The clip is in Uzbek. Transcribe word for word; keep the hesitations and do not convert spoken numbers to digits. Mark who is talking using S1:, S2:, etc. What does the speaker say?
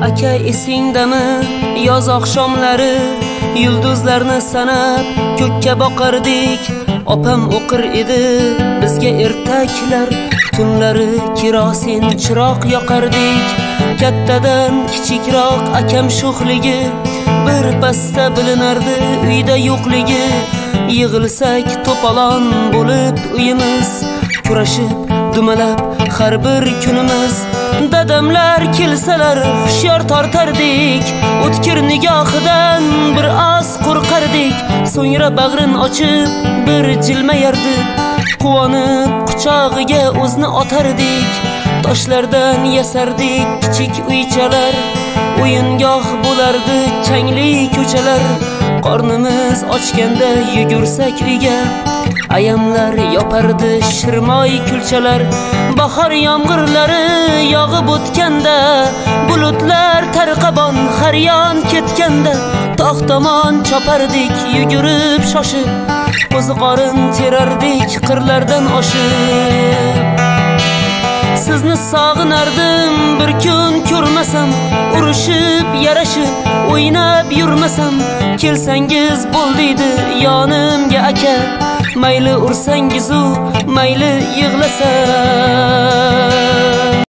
S1: Aka esingdami yoz oqshomlari yulduzlarni sanab ko'kka boqardik. Opam o'qir edi bizga ertaklar, tunlari kerosin chiroq yoqardik. Kattadan kichikroq akam sho'xligi bir pasda bilinardi uyda yo'qligi. Yig'ilsak to'polon bo'lib uyimiz, kurashib dumalab har bir kunimiz. Dadamlar kelsalar hushyor tortardik, o'tkir nigohidan bir oz qo'rqardik. So'ngra bag'rin ochib bir jilmayardi, quvonib quchog'iga o'zni otardik. Toshlardan yasardik kichik uychalar, o'yingoh bo'lardi changli ko'chalar. Qornimiz ochganda yugursak uyga, ayamlar yopardi shirmoy kulchalar. Bahor yomg'irlari yog'ib o'tganda, bulutlar tarqabon har yon ketganda, tog' tomon chopardik yugurib shoshib, qo'ziqorin terardik qirlardan oshib. Sizni sog'inardim bir kun ko'rmasam, urushib yarashib o'ynab yurmasam. Kelsangiz bo'ldiydi yonimga aka, mayli ursangiz u mayli yig'lasa.